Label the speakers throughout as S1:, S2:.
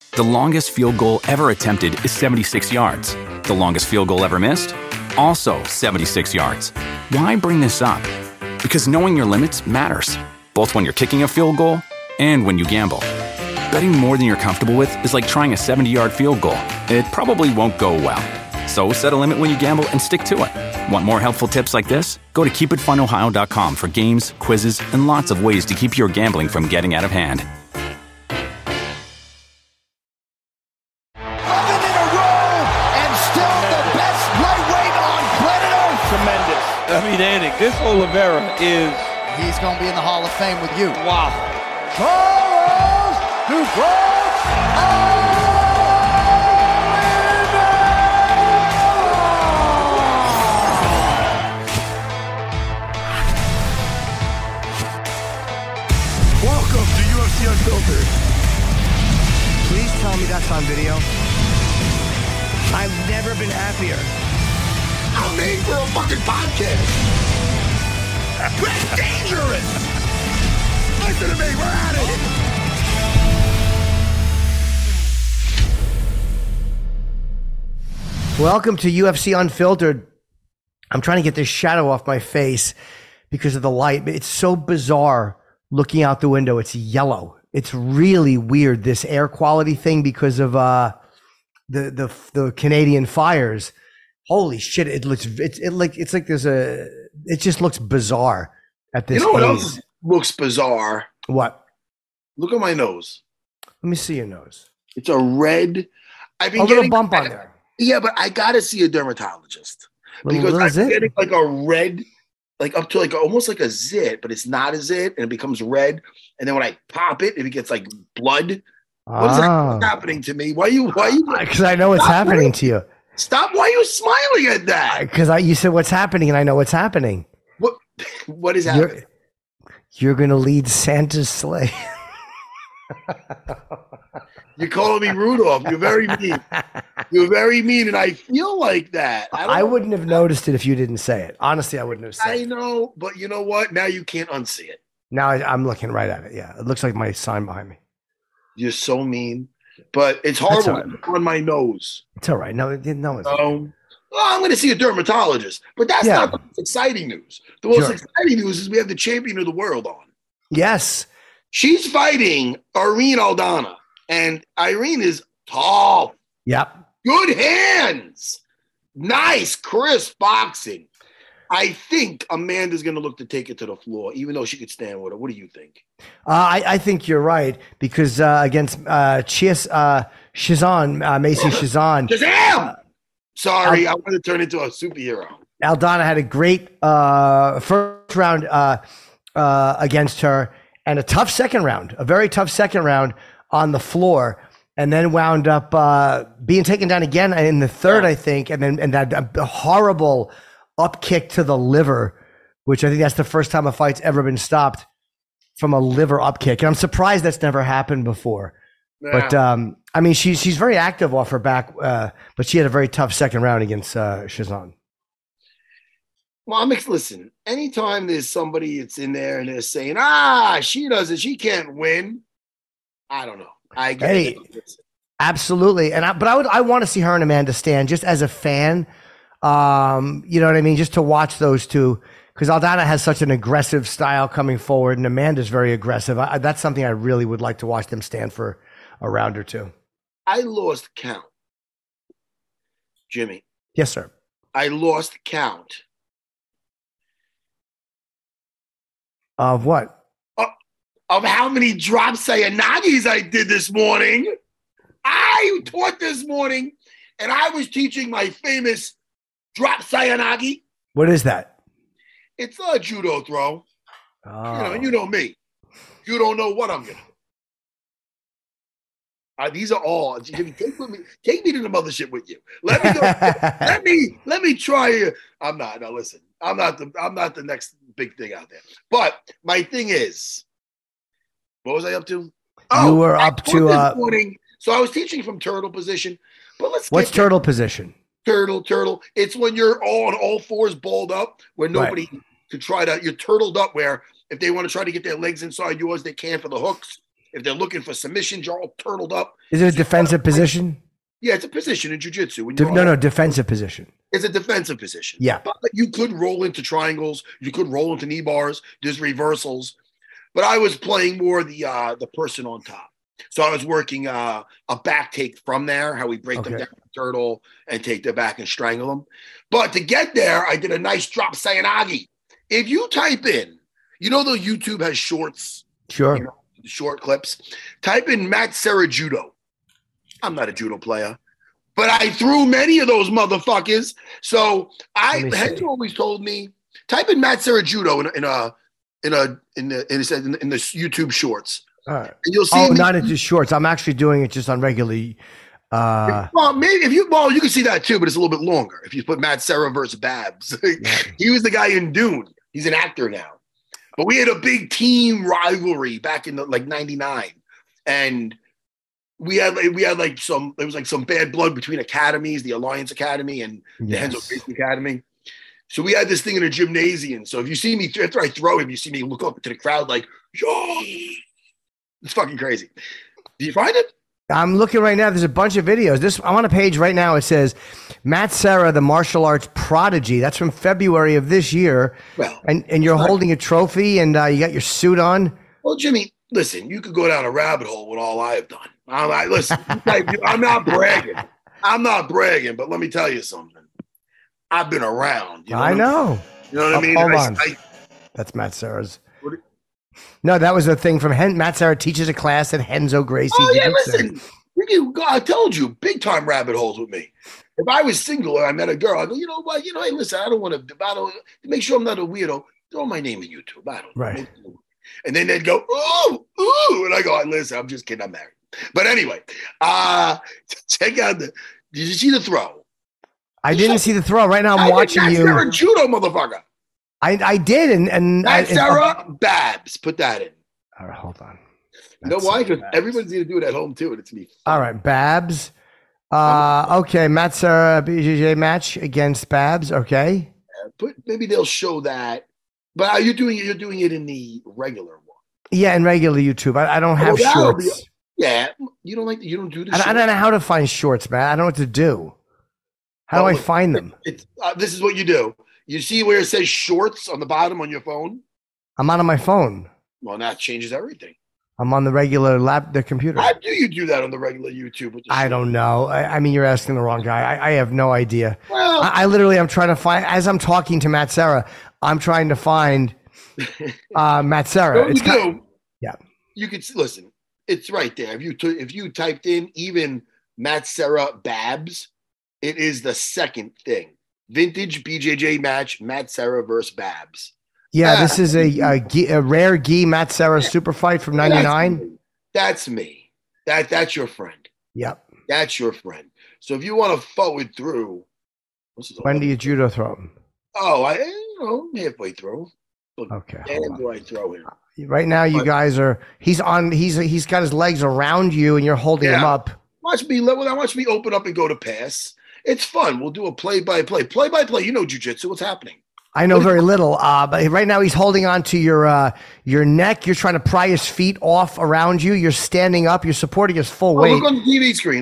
S1: The longest field goal ever attempted is 76 yards. The longest field goal ever missed? Also 76 yards. Why bring this up? Because knowing your limits matters, both when you're kicking a field goal and when you gamble. Betting more than you're comfortable with is like trying a 70-yard field goal. It probably won't go well. So set a limit when you gamble and stick to it. Want more helpful tips like this? Go to keepitfunohio.com for games, quizzes, and lots of ways to keep your gambling from getting out of hand.
S2: Andy, this Oliveira is...
S3: He's going to be in the Hall of Fame with you.
S2: Wow.
S3: Charles DuBrow
S4: Welcome to UFC Unfiltered.
S5: Please tell me that's on video. I've never been happier.
S4: I'm made for a fucking podcast. That's dangerous. Listen to me, we're at it.
S5: Welcome to UFC Unfiltered. I'm trying to get this shadow off my face because of the light. It's so bizarre looking out the window. It's yellow. It's really weird, this air quality thing, because of the Canadian fires. Holy shit! It just looks bizarre at this.
S4: You know what
S5: age.
S4: else looks bizarre?
S5: What?
S4: Look at my nose.
S5: Let me see your nose.
S4: It's a red. I've been
S5: A little
S4: getting
S5: bump on there.
S4: Yeah, but I gotta see a dermatologist because I'm getting like a red, like up to like almost like a zit, but it's not a zit, and it becomes red. And then when I pop it, it gets like blood. What is that happening to me? Why you?
S5: Because I know what's happening to you.
S4: Stop! Why are you smiling at that?
S5: Because you said what's happening, and I know what's happening.
S4: What is happening?
S5: You're going to lead Santa's sleigh.
S4: You're calling me Rudolph. You're very mean. You're very mean, and I feel like that.
S5: I wouldn't have noticed it if you didn't say it. Honestly, I wouldn't have said it.
S4: I know, but you know what? Now you can't unsee it.
S5: Now I'm looking right at it. Yeah, it looks like my sign behind me.
S4: You're so mean. But it's horrible on my nose.
S5: It's all right. No, it's
S4: well, I'm going to see a dermatologist. But that's not the most exciting news. The most exciting news is we have the champion of the world on.
S5: Yes.
S4: She's fighting Irene Aldana. And Irene is tall.
S5: Yep.
S4: Good hands. Nice, crisp boxing. I think Amanda's going to look to take it to the floor, even though she could stand with her. What do you think?
S5: I think you're right, because against Shizan, Macy Shizan.
S4: Shazam! Sorry, I want to turn into a superhero.
S5: Aldana had a great first round against her, and a tough second round, a very tough second round on the floor, and then wound up being taken down again in the third, I think, and that horrible up kick to the liver, which I think that's the first time a fight's ever been stopped from a liver up kick. And I'm surprised that's never happened before. Yeah. But I mean, she's very active off her back, but she had a very tough second round against Shizan.
S4: Well, listen, anytime there's somebody that's in there and they're saying, she can't win. I don't know. I get it.
S5: Absolutely. But I want to see her and Amanda stand just as a fan. You know what I mean? Just to watch those two, because Aldana has such an aggressive style coming forward, and Amanda's very aggressive. That's something I really would like to watch them stand for a round or two.
S4: I lost count, Jimmy.
S5: Yes, sir.
S4: I lost count.
S5: Of what?
S4: Of how many drop Sayanagis I did this morning. I taught this morning, and I was teaching my famous drop Sayanagi.
S5: What is that?
S4: It's a judo throw.
S5: Oh.
S4: You know me. You don't know what I'm going to do. These are all. Jimmy, take me to the mothership with you. Let me go. let me try. I'm not. Now listen. I'm not the next big thing out there. But my thing is, what was I up to?
S5: You were up to
S4: this morning. So I was teaching from turtle position. But
S5: what's turtle position?
S4: Turtle. It's when you're on all fours, balled up, where nobody could try to. You're turtled up, where if they want to try to get their legs inside yours, they can for the hooks. If they're looking for submissions, you're all turtled up.
S5: Is it a defensive position?
S4: Yeah, it's a position in jiu-jitsu.
S5: No, defensive position.
S4: It's a defensive position.
S5: Yeah.
S4: But you could roll into triangles. You could roll into knee bars. There's reversals. But I was playing more the person on top. So I was working a back take from there, how we break them down the turtle and take their back and strangle them. But to get there, I did a nice drop Sayanagi. If you type in, though YouTube has shorts.
S5: Sure.
S4: Short clips. Type in Matt Serra Judo. I'm not a judo player, but I threw many of those motherfuckers. So Henry always told me, type in Matt Serra Judo in the YouTube shorts.
S5: And
S4: you'll see.
S5: Not into shorts. I'm actually doing it just on regularly.
S4: Well, maybe you can see that too, but it's a little bit longer. If you put Matt Serra versus Babs, he was the guy in Dune. He's an actor now. But we had a big team rivalry back in '99, and we had some bad blood between academies, the Alliance Academy and the Renzo Gracie Academy. So we had this thing in a gymnasium. So if you see me after I throw him, you see me look up to the crowd like, yo, it's fucking crazy. Do you find it?
S5: I'm looking right now. There's a bunch of videos. I'm on a page right now. It says Matt Serra, the martial arts prodigy. That's from February of this year. Well, and you're holding a trophy and you got your suit on.
S4: Well, Jimmy, listen, you could go down a rabbit hole with all I have done. Listen, I'm not bragging. I'm not bragging, but let me tell you something. I've been around.
S5: I know.
S4: You know what I mean?
S5: Hold on. That's Matt Serra's. No, that was the thing from Matt Serra teaches a class at Renzo Gracie.
S4: Oh, yeah, listen. I told you, big time rabbit holes with me. If I was single and I met a girl, I go, you know what? Hey, listen, I don't want to make sure I'm not a weirdo. Throw my name in YouTube. I don't know. And then they'd go, ooh. And I go, listen, I'm just kidding. I'm married. But anyway, check out did you see the throw?
S5: I didn't see the throw. Right now I'm watching you.
S4: You're a judo motherfucker.
S5: I did, and
S4: Sarah Babs, put that in.
S5: All right, hold on.
S4: You know why? Because everybody's going to do it at home too, and it's me.
S5: All right, Babs. Okay, Matt Serra BJJ match against Babs. Okay.
S4: Maybe they'll show that, but are you doing it? You're doing it in the regular one.
S5: Yeah, in regular YouTube. I don't have shorts.
S4: You don't do the.
S5: I don't know how to find shorts, man. I don't know what to do. How do I find them?
S4: This is what you do. You see where it says shorts on the bottom on your phone?
S5: I'm not on my phone.
S4: Well, that changes everything.
S5: I'm on the regular the computer.
S4: How do you do that on the regular YouTube?
S5: I don't know. I mean, you're asking the wrong guy. I have no idea.
S4: Well,
S5: I literally am trying to find, as I'm talking to Matt Serra, I'm trying to find Matt Serra. Yeah.
S4: You could listen. It's right there. If you typed in even Matt Serra Babs, it is the second thing. Vintage BJJ match, Matt Serra versus Babs.
S5: Yeah, this is a rare gi Matt Serra super fight from '99.
S4: That's me. That's your friend.
S5: Yep.
S4: That's your friend. So if you want to forward through,
S5: when do you judo throw him?
S4: Oh, halfway through.
S5: Okay.
S4: And do I throw him?
S5: Right now, you guys are. He's got his legs around you, and you're holding him up.
S4: Watch me open up and go to pass. It's fun. We'll do a play-by-play. Play-by-play. You know jiu-jitsu. What's happening?
S5: I know very little, but right now he's holding on to your neck. You're trying to pry his feet off around you. You're standing up. You're supporting his full weight.
S4: Look on the TV screen.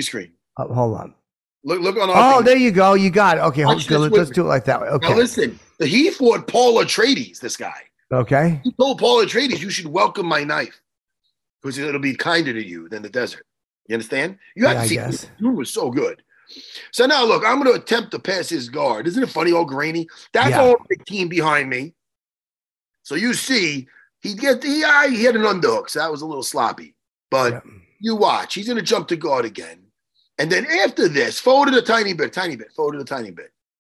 S5: Hold on.
S4: Look on.
S5: Oh, there you go. You got it. Okay, let's do it like that. Okay.
S4: Now listen. He fought Paul Atreides. This guy.
S5: Okay.
S4: He told Paul Atreides, "You should welcome my knife because it'll be kinder to you than the desert." You understand? You have to see. This dude was so good. So now look, I'm going to attempt to pass his guard. Isn't it funny, all grainy? That's all the team behind me. So you see, he had an underhook, so that was a little sloppy. But you watch, he's going to jump to guard again. And then after this, forward it a tiny bit, forward it a tiny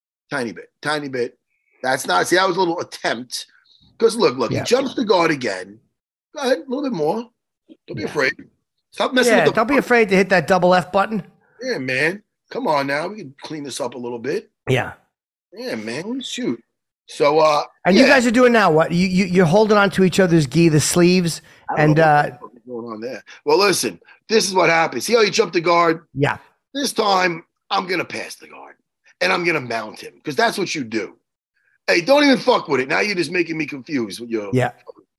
S4: bit. That's not, see, that was a little attempt. Because look, he jumps to guard again. Go ahead, a little bit more. Don't be afraid. Stop messing with
S5: don't be afraid to hit that double F button.
S4: Yeah, man. Come on now. We can clean this up a little bit.
S5: Yeah.
S4: Yeah, man. Shoot. So
S5: and you guys are doing now what? You're holding on to each other's gi, the sleeves, and
S4: what's going on there. Well, listen, this is what happens. See how you jump the guard?
S5: Yeah.
S4: This time I'm gonna pass the guard and I'm gonna mount him because that's what you do. Hey, don't even fuck with it. Now you're just making me confused with your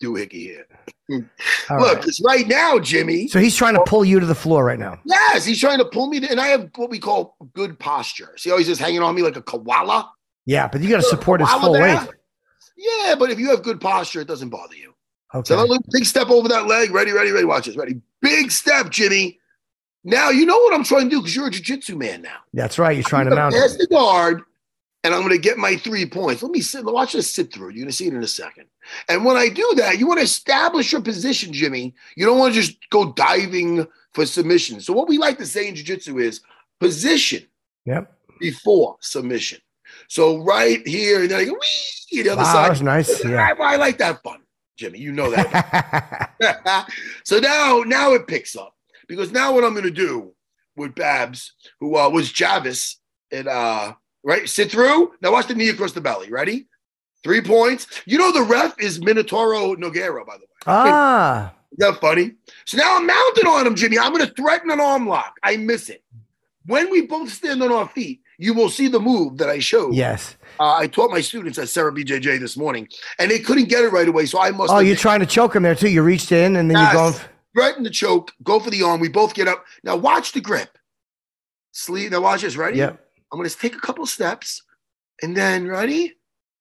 S4: doohickey here.
S5: All
S4: Look,
S5: right.
S4: it's right now, Jimmy.
S5: So he's trying to pull you to the floor right now.
S4: Yes, he's trying to pull me, and I have what we call good posture. See how he's just hanging on me like a koala?
S5: Yeah, but you got to support his full weight.
S4: Yeah, but if you have good posture, it doesn't bother you.
S5: Okay.
S4: So that big step over that leg. Ready. Watch this. Ready. Big step, Jimmy. Now, you know what I'm trying to do because you're a jiu-jitsu man now.
S5: That's right. You're trying to mount
S4: pass
S5: it.
S4: the guard, and I'm going to get my 3 points. Let me sit. Watch this sit through. You're going to see it in a second. And when I do that, you want to establish your position, Jimmy. You don't want to just go diving for submission. So what we like to say in jiu-jitsu is position before submission. So right here, and then I go, wee, the other side.
S5: That was nice. Yeah.
S4: I like that fun, Jimmy. You know that. So now it picks up. Because now what I'm going to do with Babs, who was Javis, and right, sit through. Now watch the knee across the belly. Ready? 3 points. You know the ref is Minotauro Nogueira, by the way.
S5: Ah.
S4: Is that funny? So now I'm mounted on him, Jimmy. I'm going to threaten an arm lock. I miss it. When we both stand on our feet, you will see the move that I showed.
S5: Yes.
S4: I taught my students at Sarah BJJ this morning, and they couldn't get it right away, so I must.
S5: Oh, you're trying to choke him there, too. You reached in, and then you're going.
S4: Threaten the choke, go for the arm. We both get up. Now watch the grip. Sleeve. Now watch this. Ready?
S5: Yep.
S4: I'm going to take a couple steps, and then ready?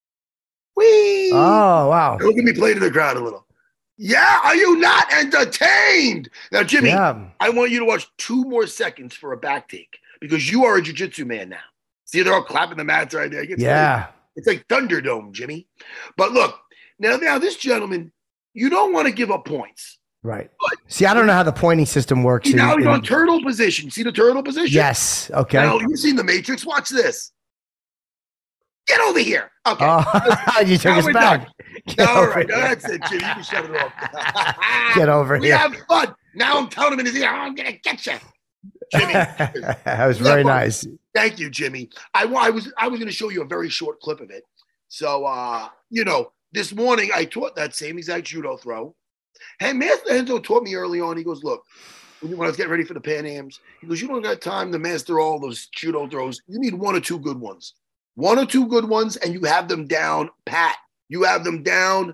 S4: Whee!
S5: Oh, wow.
S4: Look at me play to the crowd a little. Yeah, are you not entertained? Now, Jimmy, I want you to watch 2 more seconds for a back take because you are a jiu-jitsu man now. See, they're all clapping the mats right there. It's like Thunderdome, Jimmy. But look, now this gentleman, you don't want to give up points.
S5: Right. See, I don't know how the pointing system works.
S4: Now he's on turtle position. See the turtle position?
S5: Yes. Okay.
S4: Now, you've seen The Matrix. Watch this. Get over here. Okay.
S5: You took us back.
S4: All right. That's it, Jimmy. You can shut it off.
S5: Get over here.
S4: We have fun. Now I'm telling him in his ear, I'm going to get you. Jimmy.
S5: That was very nice.
S4: Thank you, Jimmy. I was going to show you a very short clip of it. So, this morning I taught that same exact judo throw. And Master Enzo taught me early on. He goes, look, when I was getting ready for the Pan Ams, he goes, you don't got time to master all those judo throws. You need 1 or 2 good ones. 1 or 2 good ones, and you have them down pat. You have them down.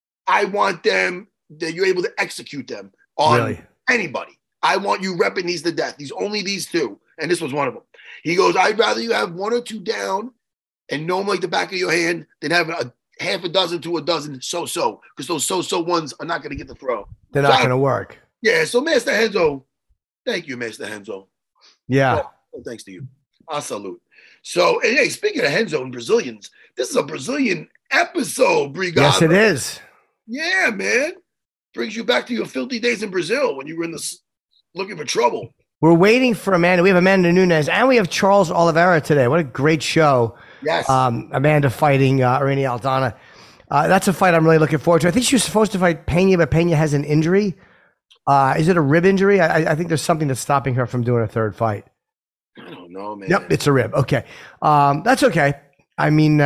S4: I want them that you're able to execute them on anybody. I want you repping these to death. Only these 2. And this was one of them. He goes, I'd rather you have 1 or 2 down and know them like the back of your hand than have a half a dozen to a dozen so-so, because those so-so ones are not going to get the throw.
S5: They're not going to work.
S4: Yeah, so Master Henzo, thank you, Master Henzo.
S5: Yeah.
S4: Thanks to you. I salute. So, and hey, speaking of Henzo and Brazilians, this is a Brazilian episode, Brigada.
S5: Yes, it is.
S4: Yeah, man. Brings you back to your filthy days in Brazil when you were looking for trouble.
S5: We're waiting for Amanda. We have Amanda Nunes, and we have Charles Oliveira today. What a great show.
S4: Yes.
S5: Amanda fighting Irene Aldana. That's a fight I'm really looking forward to. I think she was supposed to fight Pena, but Pena has an injury. Is it a rib injury? I think there's something that's stopping her from doing a 3rd fight.
S4: I don't know, man.
S5: Yep, it's a rib. Okay. That's okay. I mean,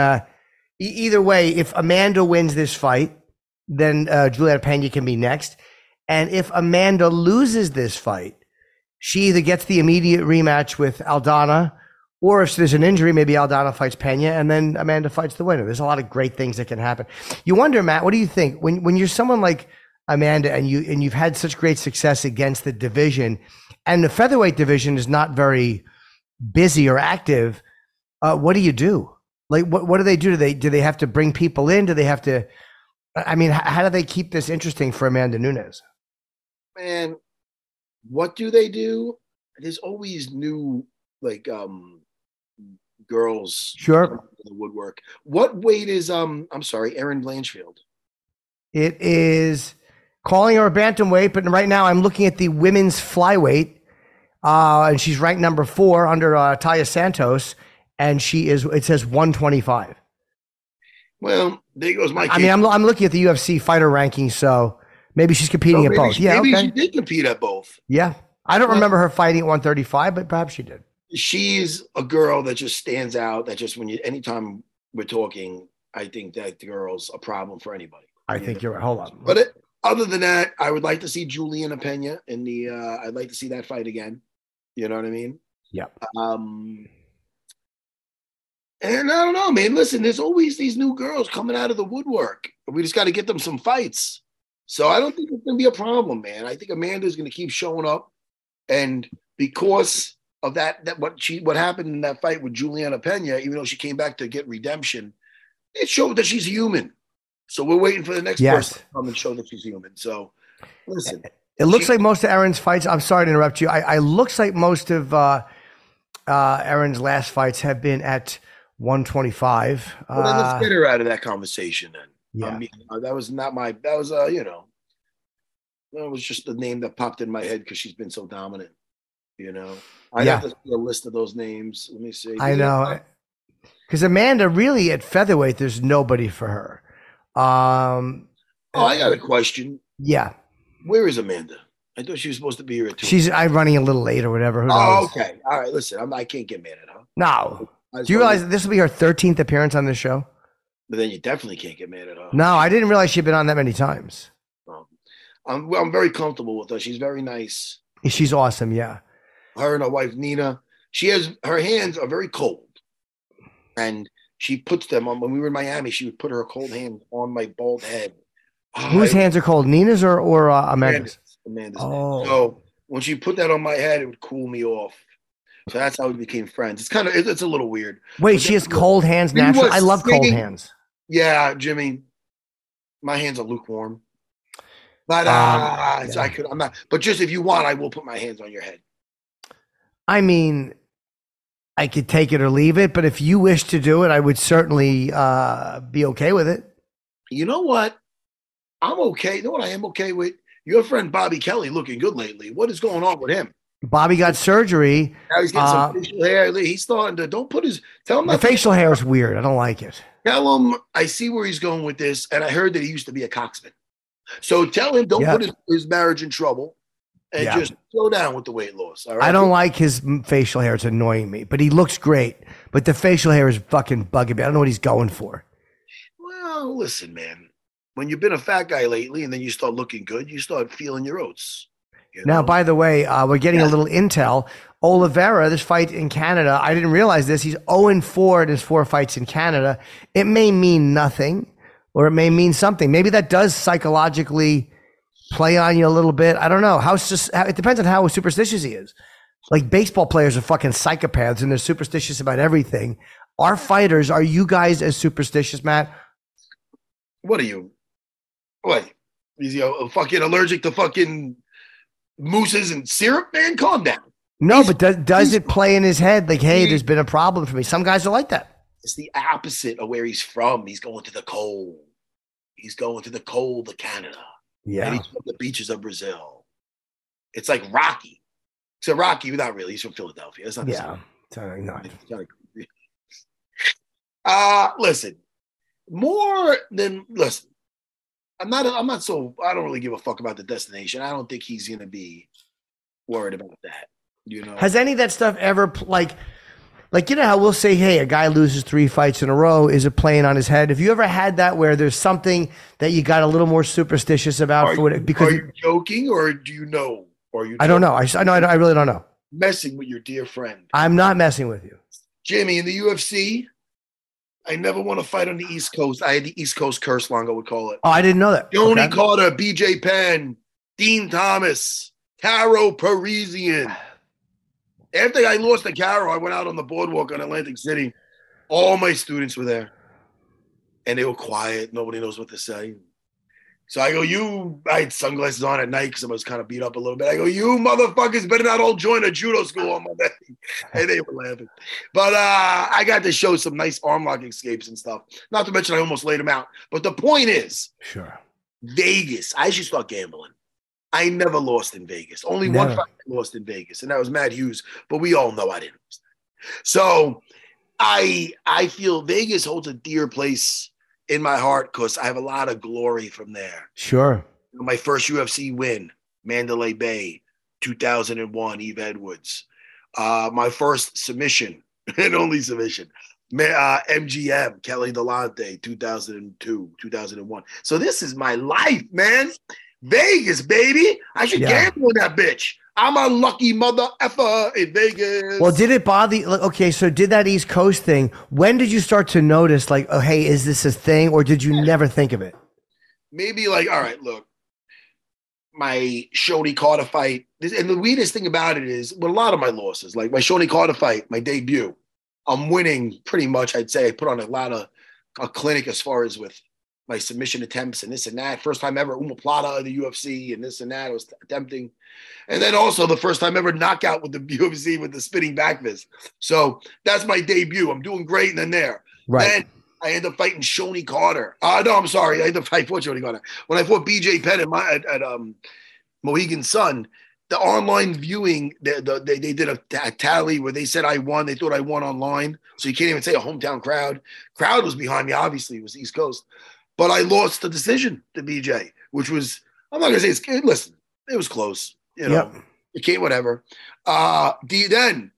S5: either way, if Amanda wins this fight, then Juliana Pena can be next. And if Amanda loses this fight, she either gets the immediate rematch with Aldana, or if there's an injury, maybe Aldana fights Pena, and then Amanda fights the winner. There's a lot of great things that can happen. You wonder, Matt, what do you think when you're someone like Amanda and you've had such great success against the division, and the featherweight division is not very busy or active? What do you do? Like, what do they do? Do they have to bring people in? Do they have to? I mean, how do they keep this interesting for Amanda Nunes?
S4: Man, what do they do? There's always new girls.
S5: Sure.
S4: In the woodwork. What weight is Erin Blanchfield?
S5: It is calling her a bantamweight, but right now I'm looking at the women's flyweight, and she's ranked number 4 under Taia Santos, and it says 125.
S4: Well, there goes my case.
S5: I mean, I'm looking at the UFC fighter rankings, so maybe she's competing at both.
S4: Maybe she did compete at both.
S5: Yeah. I don't remember her fighting at 135, but perhaps she did.
S4: She's a girl that just stands out. That just anytime we're talking, I think that girl's a problem for anybody.
S5: I think you're right. Hold on.
S4: But other than that, I would like to see Juliana Pena in the. I'd like to see that fight again. You know what I mean?
S5: Yeah.
S4: And I don't know, man. Listen, there's always these new girls coming out of the woodwork. We just got to get them some fights. So I don't think it's going to be a problem, man. I think Amanda's going to keep showing up, and because of what happened in that fight with Juliana Pena, even though she came back to get redemption, it showed that she's human. So we're waiting for the next person to come and show that she's human. So listen,
S5: it looks like most of Erin's fights. I'm sorry to interrupt you. I looks like most of Erin's last fights have been at 125.
S4: Well, then let's get her out of that conversation then.
S5: Yeah.
S4: I mean, that was that was just the name that popped in my head because she's been so dominant. I have to see a list of those names. Let me see.
S5: I know. Because Amanda, really at featherweight, there's nobody for her.
S4: I got a question.
S5: Yeah.
S4: Where is Amanda? I thought she was supposed to be here at 2.
S5: I'm running a little late or whatever. Who knows?
S4: Oh, okay. All right. Listen, I can't get mad at her.
S5: No. Do you realize this will be her 13th appearance on this show?
S4: But then you definitely can't get mad at her.
S5: No, I didn't realize she'd been on that many times.
S4: I'm very comfortable with her. She's very nice.
S5: She's awesome. Yeah.
S4: Her and her wife, Nina, her hands are very cold. And she puts them on. When we were in Miami, she would put her cold hand on my bald head.
S5: Whose hands are cold? Nina's or Amanda's?
S4: Amanda's. Oh. So when she put that on my head, it would cool me off. So that's how we became friends. It's a little weird.
S5: Wait, she has cold hands naturally? I love cold hands.
S4: Yeah, Jimmy. My hands are lukewarm. But I'm not. But just if you want, I will put my hands on your head.
S5: I mean, I could take it or leave it, but if you wish to do it, I would certainly be okay with it.
S4: You know what? I'm okay. You know what I am okay with? Your friend Bobby Kelly looking good lately. What is going on with him?
S5: Bobby got surgery.
S4: Now he's getting some facial hair. He's starting to. Tell him
S5: the facial hair is weird. I don't like it.
S4: Tell him I see where he's going with this, and I heard that he used to be a coxman. So tell him don't put his marriage in trouble, and just slow down with the weight loss. All right?
S5: I don't like his facial hair. It's annoying me, but he looks great. But the facial hair is fucking bugging me. I don't know what he's going for.
S4: Well, listen, man. When you've been a fat guy lately, and then you start looking good, you start feeling your oats.
S5: Now, by the way, we're getting a little intel. Oliveira, this fight in Canada, I didn't realize this. He's 0-4 in his 4 fights in Canada. It may mean nothing, or it may mean something. Maybe that does psychologically play on you a little bit. I don't know. It depends on how superstitious he is. Like baseball players are fucking psychopaths, and they're superstitious about everything. Our fighters, are you guys as superstitious, Matt?
S4: What are you? What? Is he fucking allergic to fucking mousses and syrup, man? Calm down.
S5: No, but does it play in his head? Like, hey, there's been a problem for me. Some guys are like that.
S4: It's the opposite of where he's from. He's going to the cold. He's going to the cold of Canada.
S5: Yeah.
S4: And he's from the beaches of Brazil. It's like Rocky. So Rocky, not really. He's from Philadelphia. It's not the same. Listen. Listen. I don't really give a fuck about the destination. I don't think he's going to be worried about that.
S5: Has any of that stuff ever, like how we'll say, hey, a guy loses 3 fights in a row. Is it playing on his head? Have you ever had that where there's something that you got a little more superstitious about?
S4: Are you joking, or do you know?
S5: I don't know. I really don't know.
S4: Messing with your dear friend.
S5: I'm not messing with you.
S4: Jimmy, in the UFC, I never want to fight on the East Coast. I had the East Coast curse, Longo would call it.
S5: Oh, I didn't know that.
S4: Tony Carter, BJ Penn, Dean Thomas, Caro Parisian. After I lost to Caro, I went out on the boardwalk in Atlantic City. All my students were there. And they were quiet. Nobody knows what to say. So I go, I had sunglasses on at night because I was kind of beat up a little bit. I go, you motherfuckers better not all join a judo school on Monday. And they were laughing. But I got to show some nice arm lock escapes and stuff. Not to mention I almost laid them out. But the point is, Vegas, I should start gambling. I never lost in Vegas. Only one fight I lost in Vegas, and that was Matt Hughes. But we all know I didn't lose. So I feel Vegas holds a dear place in my heart because I have a lot of glory from there.
S5: Sure.
S4: My first UFC win, Mandalay Bay, 2001, Eve Edwards. My first submission, and only submission, MGM, Kelly Delonte, 2002, 2001. So this is my life, man. Vegas, baby. I should gamble on that bitch. I'm a lucky mother effer in Vegas.
S5: Well, did it bother you? Okay, so did that East Coast thing, when did you start to notice, like, oh, hey, is this a thing? Or did you never think of it?
S4: Maybe like, all right, look, my Shoney Carter fight. And the weirdest thing about it is, with a lot of my losses, like my Shoney Carter fight, my debut, I'm winning pretty much. I'd say I put on a clinic as far as with my submission attempts and this and that. First time ever Omoplata in the UFC and this and that I was attempting. And then also the first time ever knockout with the UFC with the spinning back fist. So that's my debut. I'm doing great. And then there.
S5: Right.
S4: Then I end up fighting Shoney Carter. No, I'm sorry. I end up fighting Shoney Carter. When I fought BJ Penn at Mohegan Sun, the online viewing, they did a tally where they said I won. They thought I won online. So you can't even say a hometown crowd. Crowd was behind me. Obviously, it was East Coast. But I lost the decision to BJ, which was, I'm not going to say listen, it was close. You know, you can't, whatever. Then,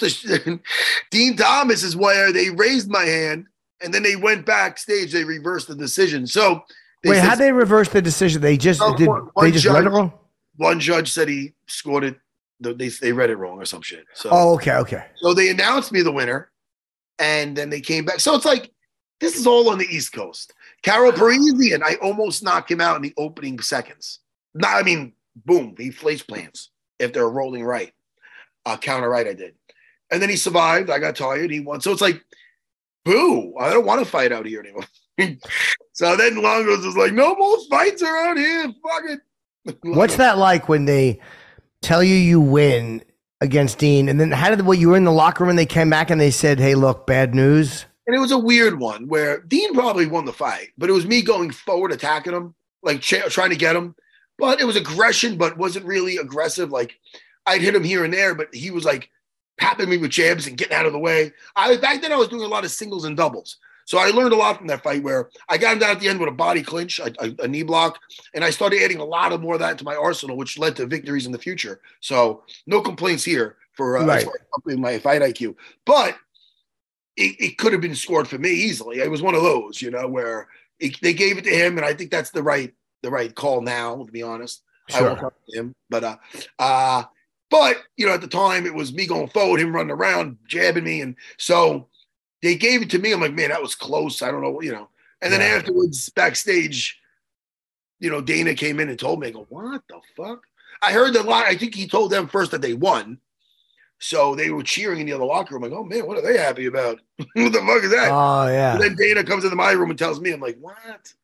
S4: Dean Thomas is where they raised my hand, and then they went backstage. They reversed the decision. So,
S5: how'd they reverse the decision? They just read it wrong?
S4: One judge said he scored it. They read it wrong or some shit. So,
S5: okay.
S4: So they announced me the winner, and then they came back. So it's like, this is all on the East Coast. Carol Parisian, I almost knocked him out in the opening seconds. Boom, he face plants if they're rolling right. Counter right, I did. And then he survived. I got tired. He won. So it's like, boo, I don't want to fight out here anymore. So then Longos was like, no more fights around here. Fuck it.
S5: What's that like when they tell you win against Dean? And then you were in the locker room and they came back and they said, hey, look, bad news.
S4: And it was a weird one where Dean probably won the fight, but it was me going forward, attacking him, like trying to get him. But it was aggression, but wasn't really aggressive. Like I'd hit him here and there, but he was like papping me with jabs and getting out of the way. Back then I was doing a lot of singles and doubles. So I learned a lot from that fight where I got him down at the end with a body clinch, a knee block, and I started adding a lot more of that to my arsenal, which led to victories in the future. So no complaints here for my fight IQ. But it could have been scored for me easily. It was one of those, where they gave it to him, and I think that's the right call now, to be honest. Sure. I won't talk to him. But at the time it was me going forward, him running around, jabbing me. And so they gave it to me. I'm like, man, that was close. I don't know, And then afterwards, backstage, Dana came in and told me, I go, what the fuck? I heard that I think he told them first that they won. So they were cheering in the other locker room. Like, oh, man, what are they happy about? What the fuck is that?
S5: Oh, yeah.
S4: And then Dana comes into my room and tells me, I'm like, what?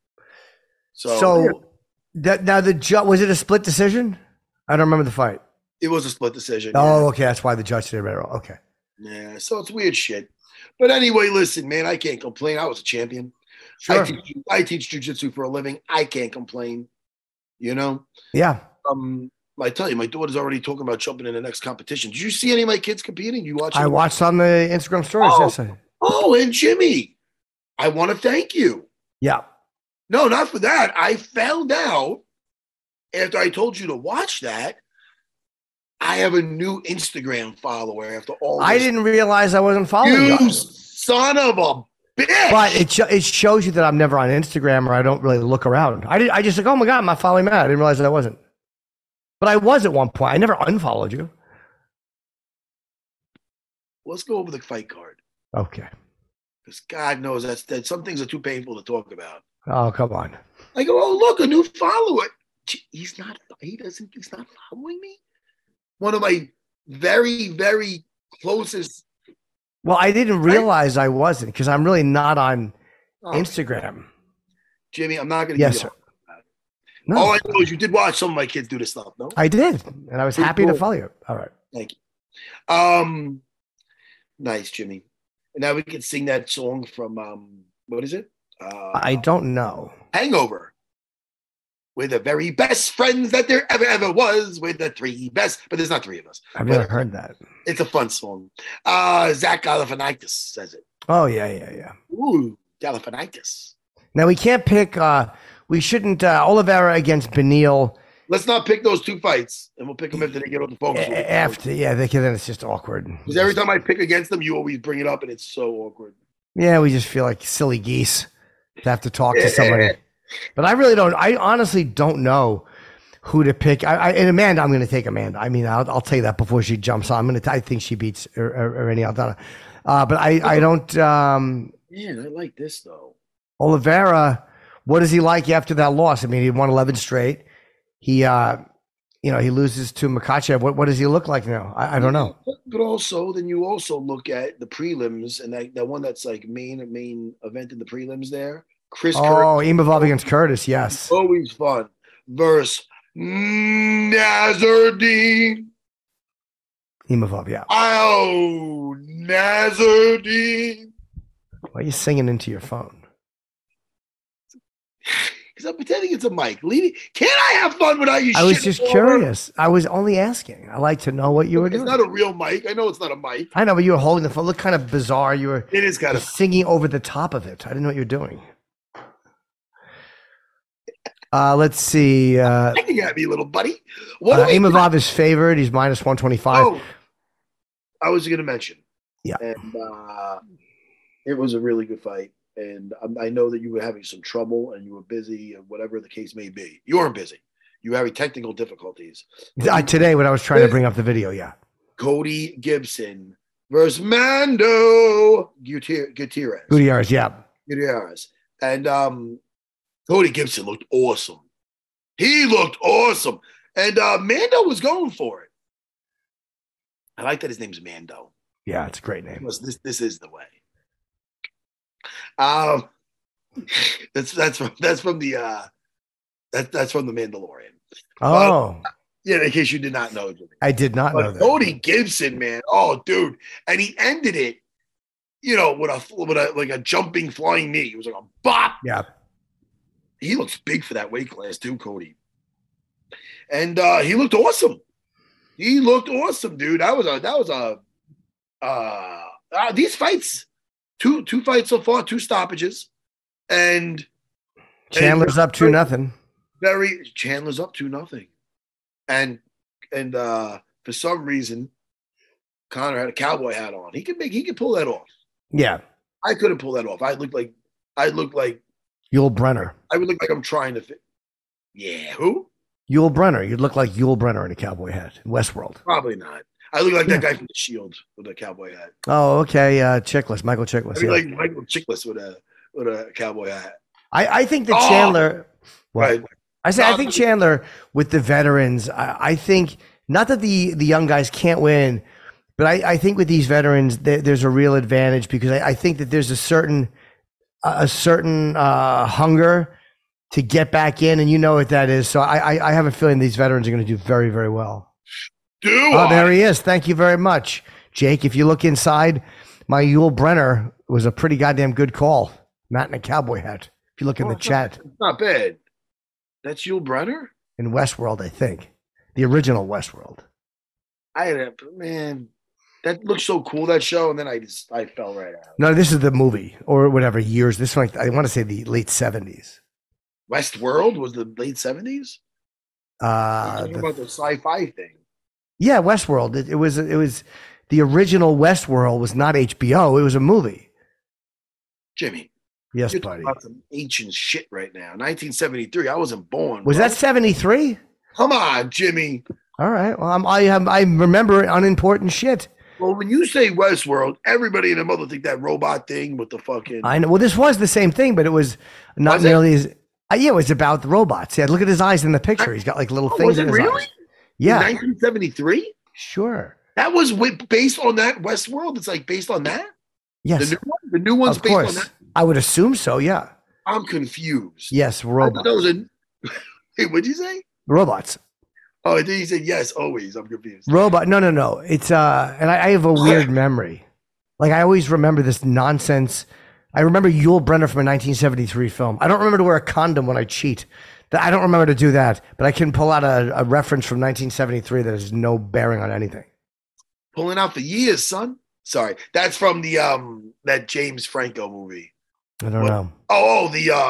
S5: So now the judge, was it a split decision? I don't remember the fight.
S4: It was a split decision.
S5: Oh, okay. That's why the judge did it right. Okay.
S4: Yeah, so it's weird shit. But anyway, listen, man, I can't complain. I was a champion.
S5: Sure.
S4: I teach jiu-jitsu for a living. I can't complain,
S5: Yeah.
S4: I tell you, my daughter's already talking about jumping in the next competition. Did you see any of my kids competing? You watch?
S5: I watched on the Instagram stories. Yes.
S4: And Jimmy, I want to thank you.
S5: Yeah.
S4: No, not for that. I found out after I told you to watch that, I have a new Instagram follower after all this.
S5: I didn't realize I wasn't following you.
S4: You son of a bitch.
S5: But it shows you that I'm never on Instagram or I don't really look around. I just like, oh my God, I'm not following Matt. I didn't realize that I wasn't. But I was at one point. I never unfollowed you.
S4: Let's go over the fight card.
S5: Okay.
S4: Because God knows that some things are too painful to talk about.
S5: Oh, come on.
S4: I go, oh, look, a new follower. He's not following me? One of my very, very closest.
S5: Well, I didn't realize I wasn't because I'm really not on Instagram.
S4: Jimmy, I'm not going to.
S5: Yes, sir.
S4: No. All I know is you did watch some of my kids do this stuff, no?
S5: I did, and I was happy to follow you. All right.
S4: Thank you. Nice, Jimmy. And now we can sing that song from, what is it?
S5: I don't know.
S4: Hangover. We're the very best friends that there ever was. We're the three best, but there's not three of us.
S5: I've never heard that.
S4: It's a fun song. Zach Galifianakis says it.
S5: Oh, yeah.
S4: Ooh, Galifianakis.
S5: Now, we can't pick, we shouldn't, Oliveira against Beneil.
S4: Let's not pick those two fights, and we'll pick them after they get on the phone.
S5: After, then it's just awkward.
S4: Because every time I pick against them, you always bring it up, and it's so awkward.
S5: Yeah, we just feel like silly geese to have to talk to somebody. But I really don't. I honestly don't know who to pick. And Amanda, I'm going to take Amanda. I mean, I'll tell you that before she jumps on. I think she beats Irene Aldana. But I don't.
S4: Man, I like this though.
S5: Oliveira, what is he like after that loss? I mean, he won 11 straight. He he loses to Makhachev. What does he look like now? I don't know.
S4: But also, then you also look at the prelims and that one that's like main event in the prelims there. Curtis.
S5: Imavov against Curtis, yes.
S4: Always fun. Versus Nasruddin.
S5: Imavov, yeah.
S4: Oh, Nasruddin.
S5: Why are you singing into your phone?
S4: Because I'm pretending it's a mic. Can't I have fun without you?
S5: I was just curious. I was only asking. I like to know what you were doing.
S4: It's not a real mic. I know it's not a mic.
S5: I know, but you were holding the phone. It looked kind of bizarre.
S4: It is kind of
S5: singing over the top of it. I didn't know what you were doing. Let's see.
S4: Looking at me, little buddy.
S5: Imavov is favored. He's minus 125.
S4: Oh, I was going to mention.
S5: Yeah.
S4: And it was a really good fight. And I know that you were having some trouble and you were busy and whatever the case may be. You weren't busy. You were having technical difficulties.
S5: Today, when I was trying to bring up the video, yeah.
S4: Cody Gibson versus Mando Gutierrez.
S5: Yeah.
S4: Gutierrez. And Cody Gibson looked awesome. He looked awesome. And Mando was going for it. I like that his name's Mando.
S5: Yeah, it's a great name.
S4: This is the way. That's from the Mandalorian.
S5: Oh.
S4: Yeah, in case you did not know. Jimmy.
S5: I did not know that.
S4: Cody Gibson, man. Oh, dude. And he ended it, with a jumping flying knee. It was like a bop.
S5: Yeah.
S4: He looks big for that weight class too, Cody. And he looked awesome. He looked awesome, dude. These fights, two fights so far, 2 stoppages. And
S5: Chandler's up 2-0.
S4: Chandler's up 2-0. And for some reason, Conor had a cowboy hat on. He could pull that off.
S5: Yeah. I
S4: couldn't pull that off. I look like
S5: Yul Brenner.
S4: I would look like I'm trying to fit. Yeah, who?
S5: Yul Brenner. You'd look like Yul Brenner in a cowboy hat in Westworld.
S4: Probably not. I look like that guy from The Shield with a cowboy hat.
S5: Oh, okay. Chiklis, Michael Chiklis.
S4: I look like Michael Chiklis with a cowboy hat.
S5: I think that Chandler.
S4: Right.
S5: I think Chandler with the veterans. I think not that the young guys can't win, but I think with these veterans there's a real advantage because I think that there's a certain hunger to get back in, and you know what that is. So I have a feeling these veterans are going to do very, very well. There he is. Thank you very much, Jake. If you look inside, my Yul Brenner was a pretty goddamn good call. Not in a cowboy hat. If you look in the chat.
S4: It's not bad. That's Yul Brenner?
S5: In Westworld, I think. The original Westworld.
S4: Man, that looks so cool, that show, and then I fell right out.
S5: No, this is the movie, or whatever years. This one, I want to say the late 70s.
S4: Westworld was the late 70s? Talking about the sci-fi thing.
S5: Yeah, Westworld. It was the original Westworld was not HBO. It was a movie.
S4: Jimmy.
S5: Yes,
S4: you're
S5: buddy.
S4: About some ancient shit right now. 1973. I wasn't born.
S5: Was that 73?
S4: Come on, Jimmy.
S5: All right. Well, I remember unimportant shit.
S4: Well, when you say Westworld, everybody and their mother think that robot thing with the fucking.
S5: I know. Well, this was the same thing, but it was not nearly as. Yeah, it was about the robots. Yeah, look at his eyes in the picture. He's got like little things in his
S4: really?
S5: eyes. Yeah.
S4: 1973?
S5: Sure.
S4: That was based on that Westworld? It's like based on that?
S5: Yes.
S4: The new one's
S5: of
S4: based
S5: course.
S4: on that?
S5: I would assume so, yeah.
S4: I'm confused.
S5: Yes, robots.
S4: Hey, what'd you say?
S5: Robots.
S4: Oh, I think you said yes, always. I'm confused.
S5: Robot. No. It's and I have a weird memory. Like I always remember this nonsense. I remember Yul Brenner from a 1973 film. I don't remember to wear a condom when I cheat. I don't remember to do that, but I can pull out a reference from 1973 that has no bearing on anything.
S4: Pulling out the years, son. Sorry, that's from the that James Franco movie.
S5: I don't know.
S4: Oh,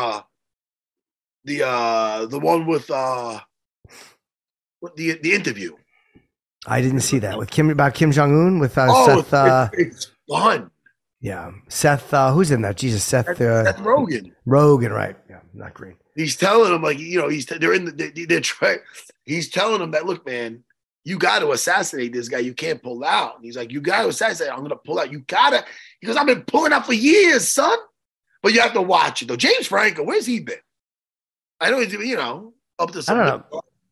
S4: the one with the interview.
S5: I didn't see that with Kim Jong-un with Seth.
S4: It's fun.
S5: Yeah, Seth. Who's in that? Jesus, Seth
S4: Rogen.
S5: Rogen, right? Yeah, not green.
S4: He's telling him he's telling him that, look, man, you got to assassinate this guy. You can't pull out. And he's like, you got to assassinate. I'm going to pull out. You got to. He goes, I've been pulling out for years, son. But you have to watch it though. James Franco, where's he been? I know he's up to something.
S5: I don't know.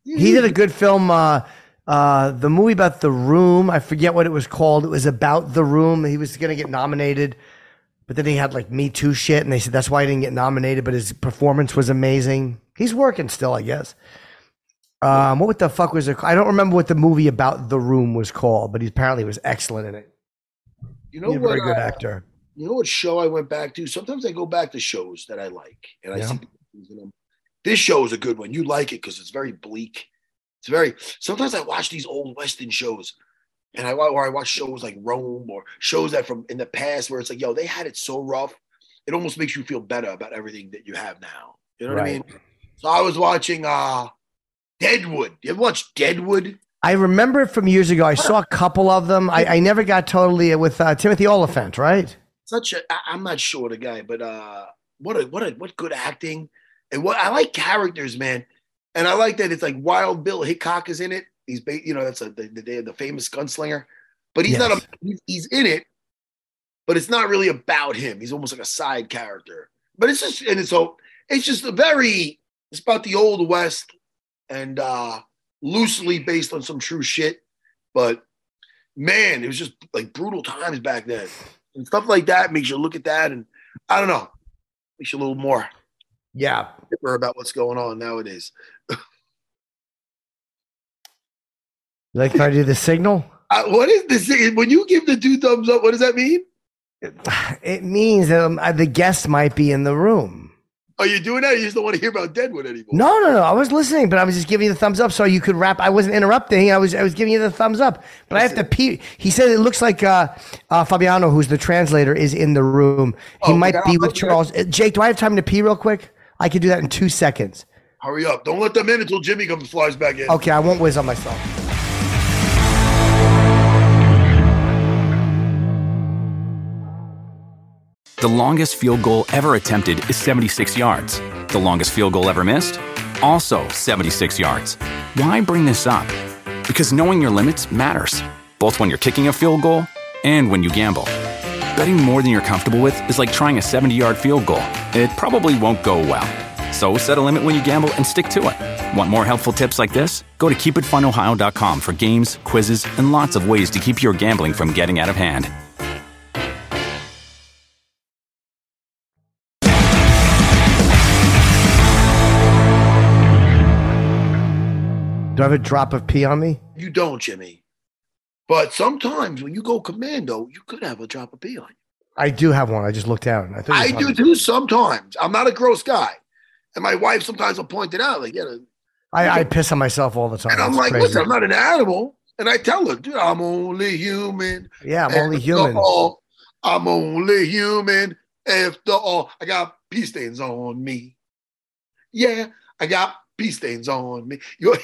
S5: He did a good film. The movie about The Room. I forget what it was called. It was about The Room. He was going to get nominated, but then he had like Me Too shit, and they said that's why he didn't get nominated. But his performance was amazing. He's working still, I guess. What the fuck was it? I don't remember what the movie about The Room was called, but he apparently was excellent in it.
S4: You know
S5: He's a
S4: what?
S5: very good actor.
S4: You know what show I went back to? Sometimes I go back to shows that I like, and I see things in them. This show is a good one. You like it because it's very bleak. It's very. Sometimes I watch these old Western shows, and I watch shows like Rome or shows that from in the past where it's like, yo, they had it so rough. It almost makes you feel better about everything that you have now. You know what I mean? So I was watching Deadwood. You ever watch Deadwood?
S5: I remember it from years ago. I saw a couple of them. I never got totally with Timothy Olyphant, right?
S4: I'm not sure the guy, but what good acting. And what I like characters, man. And I like that it's like Wild Bill Hickok is in it. He's, that's the famous gunslinger, but he's not he's in it, but it's not really about him. He's almost like a side character, but it's just, and it's just it's about the old West and loosely based on some true shit. But man, it was just like brutal times back then and stuff like that makes you look at that. And I don't know, makes you a little more.
S5: Yeah.
S4: About what's going on nowadays.
S5: You like trying to do the signal?
S4: What is this? When you give the 2 thumbs up, what does that mean?
S5: It means that the guest might be in the room.
S4: Are you doing that? You just don't want to hear about Deadwood anymore?
S5: No. I was listening, but I was just giving you the thumbs up so you could wrap. I wasn't interrupting. I was giving you the thumbs up. But I have to pee. He said it looks like Fabiano, who's the translator, is in the room. He might be with Charles. Jake, do I have time to pee real quick? I could do that in 2 seconds.
S4: Hurry up. Don't let them in until Jimmy comes flies back in.
S5: Okay, I won't whiz on myself.
S1: The longest field goal ever attempted is 76 yards. The longest field goal ever missed? Also 76 yards. Why bring this up? Because knowing your limits matters, both when you're kicking a field goal and when you gamble. Betting more than you're comfortable with is like trying a 70-yard field goal. It probably won't go well. So set a limit when you gamble and stick to it. Want more helpful tips like this? Go to keepitfunohio.com for games, quizzes, and lots of ways to keep your gambling from getting out of hand.
S5: Do I have a drop of pee on me?
S4: You don't, Jimmy. But sometimes when you go commando, you could have a drop of pee on you.
S5: I do have one. I just looked down.
S4: I do too sometimes. I'm not a gross guy. And my wife sometimes will point it out. Like,
S5: I piss on myself all the time.
S4: And I'm like, crazy. Listen, I'm not an animal. And I tell her, dude, I'm only human.
S5: Yeah, I'm only human.
S4: I'm only human. After all, I got pee stains on me. Yeah, I got pee stains on me.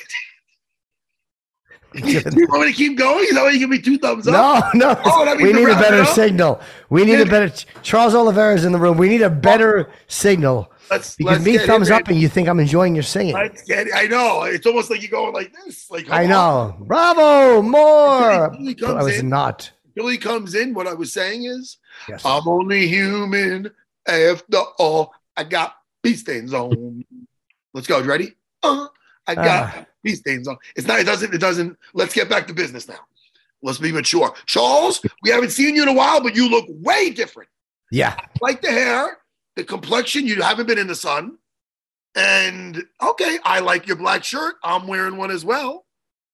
S4: You want me to keep going? Is that why you give me 2 thumbs up?
S5: No. Oh, we need a better signal. We need a better. Charles Oliveira's in the room. We need a better signal. Let's me thumbs up and you think I'm enjoying your singing.
S4: I know. It's almost like you're going like this. Like
S5: I know. Bravo, more. I was not.
S4: Billy comes in. What I was saying is,
S5: yes.
S4: I'm only human. After all, I got pee stains on. Let's go. You ready? I got pee stains on. It's not. It doesn't. Let's get back to business now. Let's be mature. Charles, we haven't seen you in a while, but you look way different.
S5: Yeah.
S4: I like the hair, the complexion. You haven't been in the sun. And okay, I like your black shirt. I'm wearing one as well.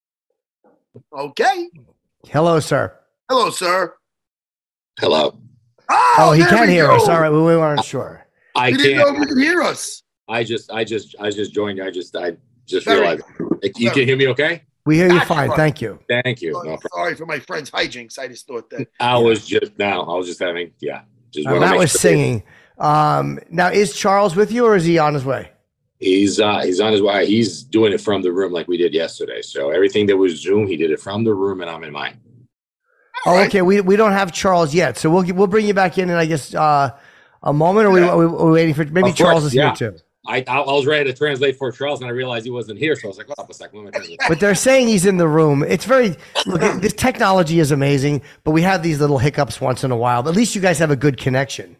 S4: Okay.
S5: Hello, sir.
S4: Hello, sir.
S6: Hello.
S5: Oh, he can hear us. All right, we weren't sure.
S6: I
S4: didn't know if you could hear us.
S6: I just joined. I just realized. You can hear me okay?
S5: We hear you fine. Thank you.
S6: Thank you.
S4: Sorry for my friend's hijinks. I just thought that.
S6: I was just having,
S5: Matt was singing. Now, is Charles with you or is he on his way?
S6: He's on his way. He's doing it from the room like we did yesterday. So everything that was Zoom, he did it from the room, and I'm in mine.
S5: Oh, right. Okay. We don't have Charles yet, so we'll bring you back in I guess a moment. Or we're waiting for maybe Charles is here too.
S6: I was ready to translate for Charles, and I realized he wasn't here, so I was like, "Hold up a second, let me translate."
S5: But they're saying he's in the room. It's very look. This technology is amazing, but we have these little hiccups once in a while. But at least you guys have a good connection.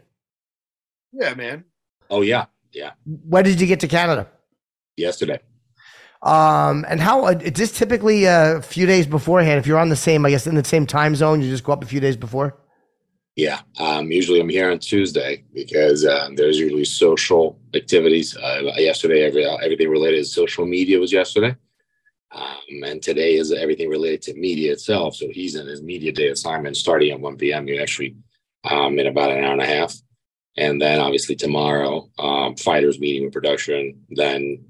S4: Yeah, man.
S6: Oh yeah.
S5: When did you get to Canada?
S6: Yesterday.
S5: And how just typically a few days beforehand, if you're on the same, I guess, in the same time zone, you just go up a few days before?
S6: Yeah. Usually I'm here on Tuesday because there's usually social activities. Yesterday, everything related to social media was yesterday. And today is everything related to media itself. So he's in his media day assignment starting at 1 p.m. You're actually in about an hour and a half. And then obviously tomorrow, fighters meeting with production. Then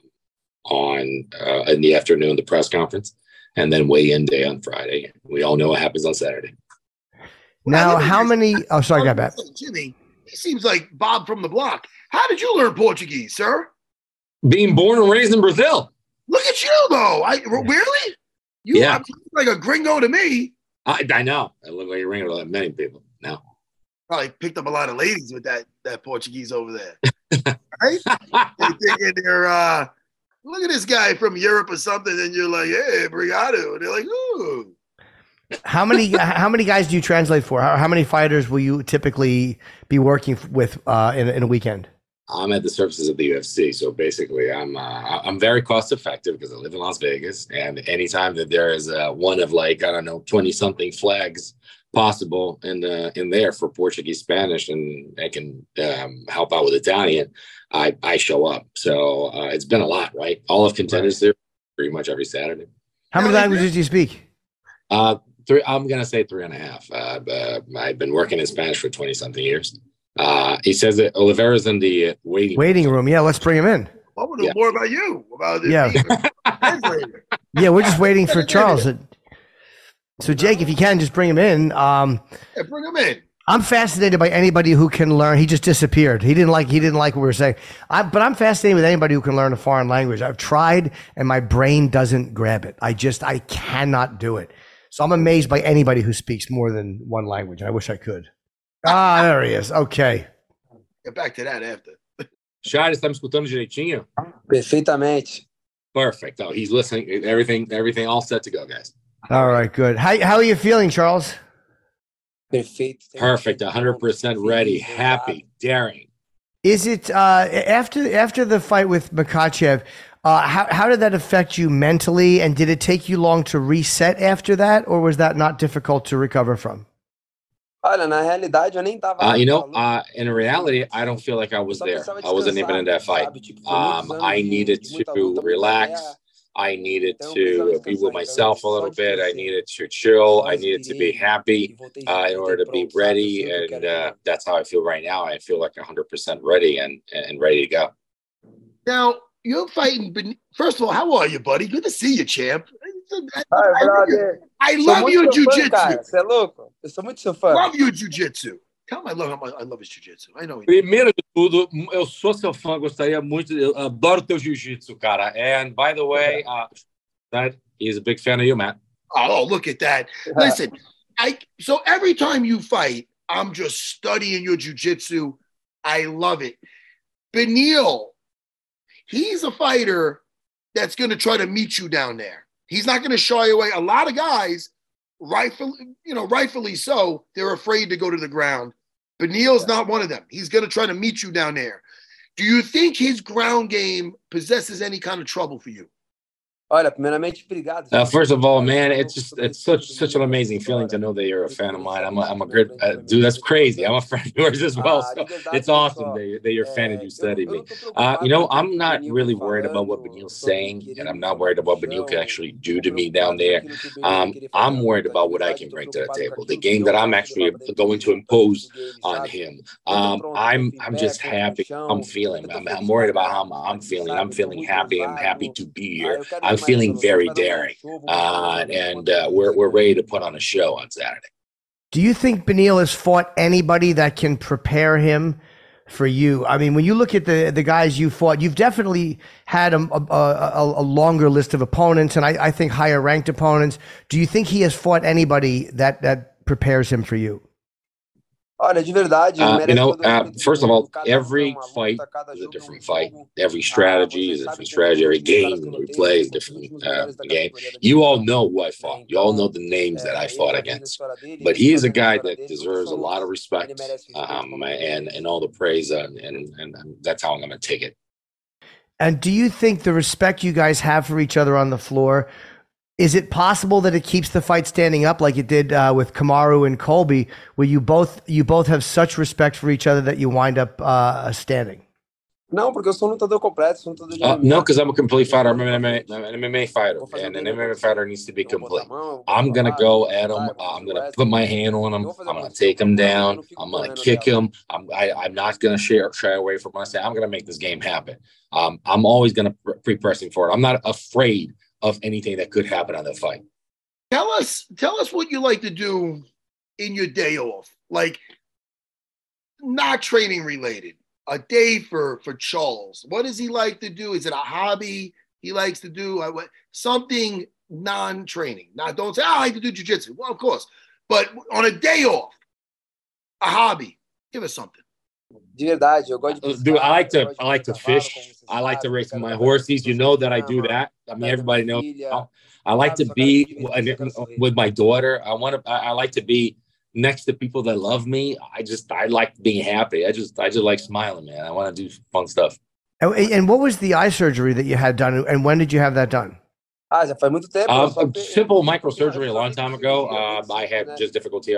S6: in the afternoon, the press conference. And then weigh-in day on Friday. We all know what happens on Saturday.
S5: Now, how many? Oh, sorry, got that.
S4: Jimmy, he seems like Bob from the block. How did you learn Portuguese, sir?
S6: Being born and raised in Brazil.
S4: Look at you, though. Really? You are like a gringo to me.
S6: I know. I look like a gringo to many people now.
S4: Probably picked up a lot of ladies with that Portuguese over there. Right? They're thinking they're, look at this guy from Europe or something, and you're like, hey, obrigado. And they're like, ooh.
S5: How many guys do you translate for? How many fighters will you typically be working with in a weekend?
S6: I'm at the services of the UFC, so basically I'm very cost effective because I live in Las Vegas, and anytime that there is one of 20 something flags possible in there for Portuguese, Spanish, and I can help out with Italian, I show up. So it's been a lot, right? All of Contenders there pretty much every Saturday.
S5: How many languages do you speak?
S6: Three. I'm gonna say 3.5. I've been working in Spanish for 20 something years. He says that Oliveira's in the waiting
S5: room. Yeah, let's bring him in.
S4: I want to know more about you.
S5: Yeah, we're just waiting for Charles. So Jake, if you can, just bring him in.
S4: Bring him in.
S5: I'm fascinated by anybody who can learn. He just disappeared. He didn't like what we were saying. But I'm fascinated with anybody who can learn a foreign language. I've tried, and my brain doesn't grab it. I cannot do it. So I'm amazed by anybody who speaks more than one language. I wish I could. There he is. Okay.
S4: Get back to that after.
S6: Charles, está me escutando direitinho?
S7: Perfeitamente.
S6: Perfect. Oh, he's listening. Everything all set to go, guys.
S5: All right, good. How are you feeling, Charles?
S7: Perfect.
S6: 100% ready, happy, daring.
S5: Is it after the fight with Makhachev? How did that affect you mentally, and did it take you long to reset after that, or was that not difficult to recover from?
S7: Olha, na realidade, eu nem tava.
S6: In reality, I don't feel like I was there. I wasn't even in that fight. I needed to relax. I needed to be with myself a little bit. I needed to chill. I needed to be happy in order to be ready, and that's how I feel right now. I feel like 100% ready and ready to go.
S4: Now, you're fighting. First of all, how are you, buddy? Good to see you, champ. I love your jiu-jitsu.
S7: Você é louco? Eu sou muito seu fã.
S4: Love your jiu-jitsu. Tell him I love his jiu-jitsu. I know.
S2: Primeiro de tudo, eu sou seu fã, gostaria muito, eu adoro teu jiu-jitsu, cara. And by the way, that he's a big fan of you, Matt.
S4: Oh, look at that. Listen, so every time you fight, I'm just studying your jiu-jitsu. I love it. Beneil, he's a fighter that's going to try to meet you down there. He's not going to shy away. A lot of guys, rightfully so, they're afraid to go to the ground. Beneil's not one of them. He's going to try to meet you down there. Do you think his ground game possesses any kind of trouble for you?
S7: Olha, primeiramente, obrigado.
S6: First of all, man, it's such an amazing feeling to know that you're a fan of mine. I'm a great dude. That's crazy. I'm a friend of yours as well. So it's awesome that you're a fan and you study me. I'm not really worried about what Beneil's saying, and I'm not worried about what Beneil can actually do to me down there. I'm worried about what I can bring to the table, the game that I'm actually going to impose on him. I'm just happy. I'm feeling. I'm worried about how I'm feeling. I'm feeling happy. I'm happy to be here. I'm feeling very daring, and we're ready to put on a show on Saturday.
S5: Do you think Beneil has fought anybody that can prepare him for you? I mean, when you look at the guys you fought, you've definitely had a longer list of opponents, and I think higher ranked opponents. Do you think he has fought anybody that prepares him for you?
S7: Olha, de verdade,
S6: first of all, every fight is a different fight. Every strategy is a different strategy. Every game we play is a different game. You all know who I fought. You all know the names that I fought against. But he is a guy that deserves a lot of respect and all the praise, and that's how I'm going to take it.
S5: And do you think the respect you guys have for each other on the floor, is it possible that it keeps the fight standing up like it did with Kamaru and Colby, where you both have such respect for each other that you wind up standing?
S7: Não, porque eu sou um lutador completo, sou um lutador de MMA.
S6: No, because I'm a complete fighter. I'm an MMA fighter, and an MMA fighter needs to be complete. I'm going to go at him. I'm going to put my hand on him. I'm going to take him down. I'm going to kick him. I'm not going to shy away from myself. I'm going to make this game happen. I'm always going to pre-pressing for it. I'm not afraid of anything that could happen on the fight.
S4: Tell us what you like to do in your day off, like not training related. A day for Charles. What does he like to do? Is it a hobby he likes to do? Something non-training. Now, don't say, I like to do jiu-jitsu. Well, of course. But on a day off, a hobby. Give us something.
S7: De verdade, eu gosto de
S6: Dude, I like to fish. I like to race my horses. You know that I do that. I mean, everybody knows. I like to be with my daughter. I like to be next to people that love me. I like being happy. I just like smiling, man. I want to do fun stuff.
S5: And what was the eye surgery that you had done? And when did you have that done?
S7: Já faz muito tempo.
S6: Simple microsurgery a long time ago. I had just difficulty. I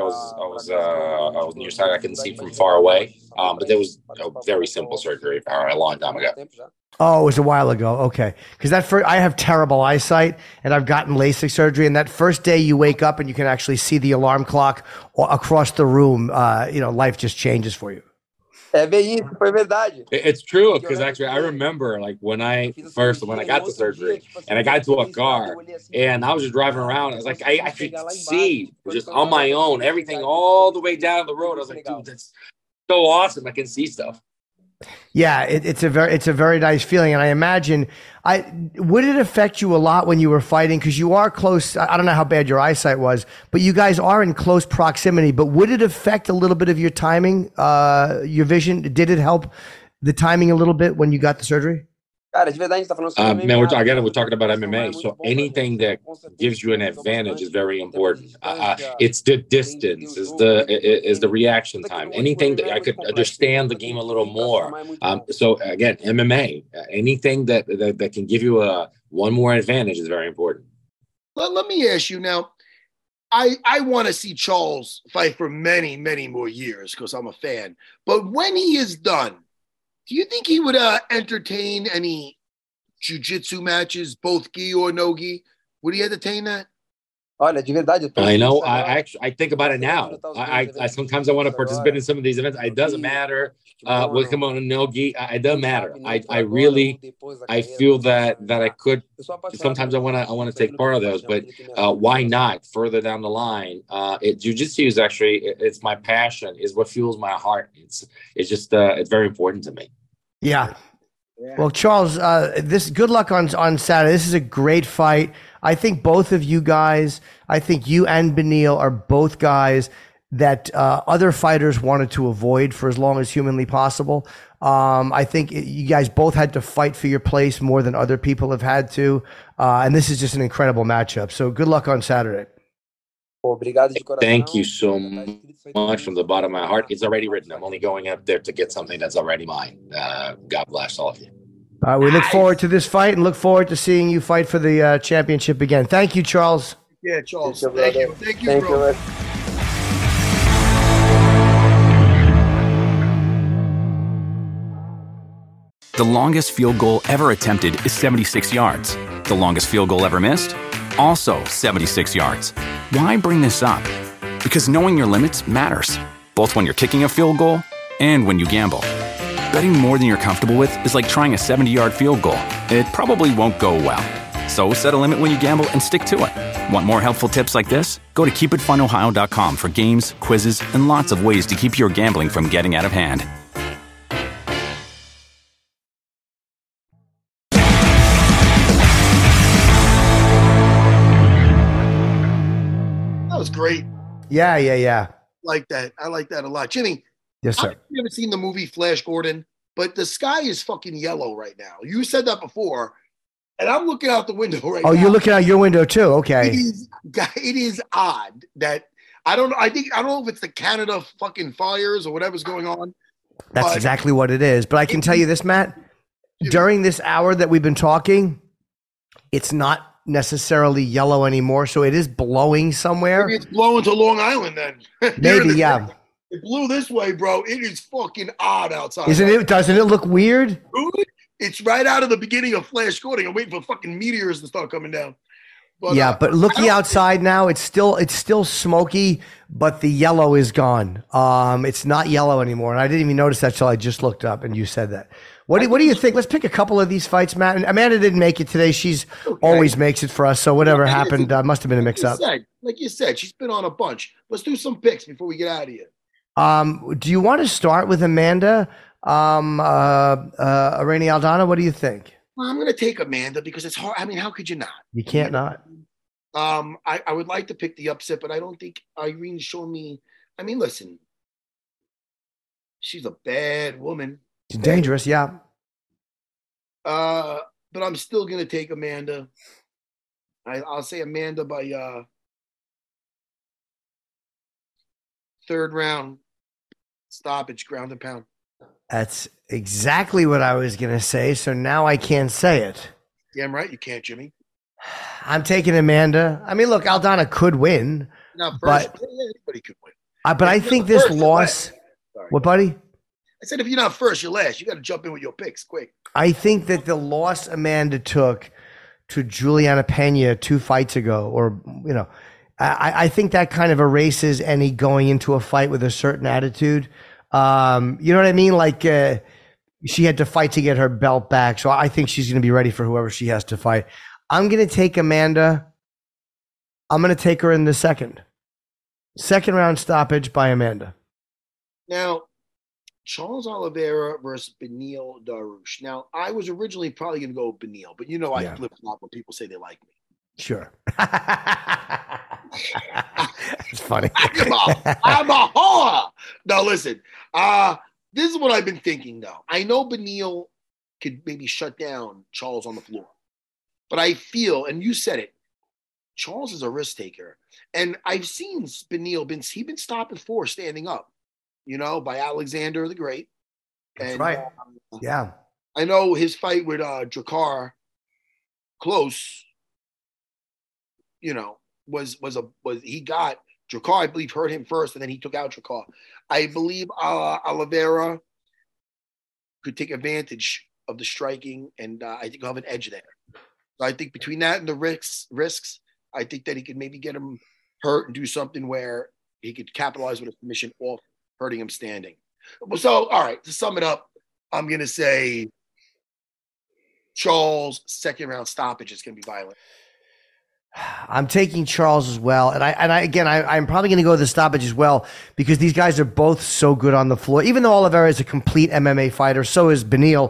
S6: was nearsighted. I couldn't see from far away. But there was a very simple surgery a long time ago.
S5: Oh, it was a while ago. Okay. Because I have terrible eyesight and I've gotten LASIK surgery. And that first day you wake up and you can actually see the alarm clock across the room, life just changes for you.
S7: É bem isso, foi verdade.
S6: It's true, because actually I remember like when I got the surgery and I got into a car and I was just driving around. I was like, I actually could see just on my own, everything all the way down the road. I was like, dude, that's so awesome. I can see stuff.
S5: Yeah, it's a very nice feeling, and I imagine would it affect you a lot when you were fighting, because you are close. I don't know how bad your eyesight was, but you guys are in close proximity. But would it affect a little bit of your timing, your vision? Did it help the timing a little bit when you got the surgery?
S7: Cara, de verdade, a gente tá falando sobre
S6: Man, we're talking about MMA, so anything that gives you an advantage is very important. It's the distance, is the reaction time. Anything that I could understand the game a little more. So again, MMA, anything that can give you one more advantage is very important.
S4: Let me ask you now. I want to see Charles fight for many, many more years because I'm a fan. But when he is done, do you think he would entertain any jiu-jitsu matches, both gi or no gi? Would he entertain that?
S7: Olha, de verdade,
S6: I know. I think about it now. I sometimes I want to participate in some of these events. It doesn't matter. What come on no gi? It doesn't matter. I feel that I could. Sometimes I want to take part of those, but why not? Further down the line, jiu-jitsu is actually it's my passion. Is what fuels my heart. It's just it's very important to me.
S5: Yeah. Well, Charles, good luck on Saturday. This is a great fight. I think both of you guys, I think you and Beneil are both guys that other fighters wanted to avoid for as long as humanly possible. I think you guys both had to fight for your place more than other people have had to. And this is just an incredible matchup. So good luck on Saturday.
S6: Thank you so much from the bottom of my heart. It's already written. I'm only going up there to get something that's already mine. God bless all of you.
S5: We look forward to this fight and look forward to seeing you fight for the championship again. Thank you, Charles.
S4: Yeah, Charles. Thank you, bro.
S1: The longest field goal ever attempted is 76 yards. The longest field goal ever missed? Also 76 yards. Why bring this up? Because knowing your limits matters, both when you're kicking a field goal and when you gamble. Betting more than you're comfortable with is like trying a 70-yard field goal. It probably won't go well. So set a limit when you gamble and stick to it. Want more helpful tips like this? Go to keepitfunohio.com for games, quizzes, and lots of ways to keep your gambling from getting out of hand.
S4: That was great.
S5: Yeah.
S4: I like that a lot. Jimmy.
S5: Yes, sir.
S4: I've never seen the movie Flash Gordon, but the sky is fucking yellow right now. You said that before, and I'm looking out the window right now.
S5: Oh, you're looking out your window too? Okay.
S4: It is odd that I don't know if it's the Canada fucking fires or whatever's going on.
S5: That's exactly what it is. But I can tell you this, Matt. during this hour that we've been talking, it's not necessarily yellow anymore, so it is blowing somewhere.
S4: Maybe it's blowing to Long Island then.
S5: Maybe, yeah.
S4: It blew this way, bro. It is fucking odd outside.
S5: Isn't it? Doesn't it look weird?
S4: Dude, it's right out of the beginning of Flash Gordon. I'm waiting for fucking meteors to start coming down. But,
S5: yeah, but looking outside now, it's still smoky, but the yellow is gone. It's not yellow anymore, and I didn't even notice that till I just looked up and you said that. What do you think? Let's pick a couple of these fights, Matt. And Amanda didn't make it today. She's always makes it for us, so whatever happened must have been a mix-up.
S4: Like you said, she's been on a bunch. Let's do some picks before we get out of here.
S5: Do you want to start with Amanda, Irene Aldana? What do you think?
S4: Well, I'm going to take Amanda because it's hard. I mean, how could you not?
S5: You can't not.
S4: I would like to pick the upset, but I don't think Irene's shown me. I mean, listen, she's a bad woman.
S5: She's dangerous, yeah.
S4: But I'm still going to take Amanda. I'll say Amanda by third round stoppage, ground and pound.
S5: That's exactly what I was going to say, so now I can't say it.
S4: Damn right you can't, Jimmy.
S5: I'm taking Amanda. I mean, look, Aldana could win.
S4: Not first,
S5: but
S4: anybody could win.
S5: But I think this loss. What, buddy?
S4: I said if you're not first, you're last. You got to jump in with your picks quick.
S5: I think that the loss Amanda took to Juliana Pena 2 fights ago, or I think that kind of erases any going into a fight with a certain attitude. You know what I mean? Like she had to fight to get her belt back, so I think she's going to be ready for whoever she has to fight. I'm going to take Amanda. I'm going to take her in the second round stoppage by Amanda.
S4: Now, Charles Oliveira versus Beneil Dariush. Now, I was originally probably going to go with Beneil, but I flip-flop when people say they like me.
S5: Sure. It's funny.
S4: I'm a whore. Now, listen. This is what I've been thinking, though. I know Beneil could maybe shut down Charles on the floor. But I feel, and you said it, Charles is a risk taker. And I've seen Beneil, he's been stopped before standing up, by Alexander the Great.
S5: That's right. Yeah.
S4: I know his fight with Drakkar close, was he got Drakkar, I believe, hurt him first, and then he took out Drakkar. I believe Oliveira could take advantage of the striking, and I think he'll have an edge there. So I think between that and the risks, I think that he could maybe get him hurt and do something where he could capitalize with a submission off hurting him standing. So, all right, to sum it up, I'm going to say Charles' second round stoppage is going to be violent.
S5: I'm taking Charles as well. And I'm probably going to go with the stoppage as well because these guys are both so good on the floor. Even though Oliveira is a complete MMA fighter, so is Beneil.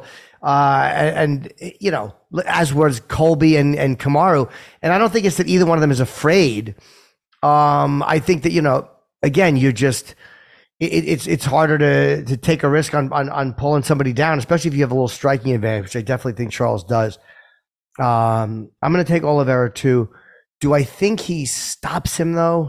S5: As was Colby and Kamaru. And I don't think it's that either one of them is afraid. I think that, again, you're just, it's harder to take a risk on pulling somebody down, especially if you have a little striking advantage, which I definitely think Charles does. I'm going to take Oliveira too. Do I think he stops him though?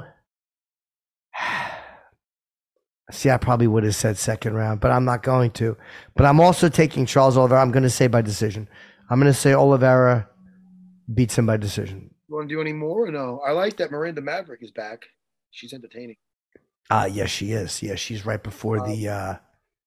S5: See, I probably would have said second round, but I'm not going to. But I'm also taking Charles Oliveira. I'm going to say by decision. I'm going to say Oliveira beats him by decision.
S4: You want to do any more or no? I like that Miranda Maverick is back. She's entertaining.
S5: Yes, she is. Yeah, she's right before the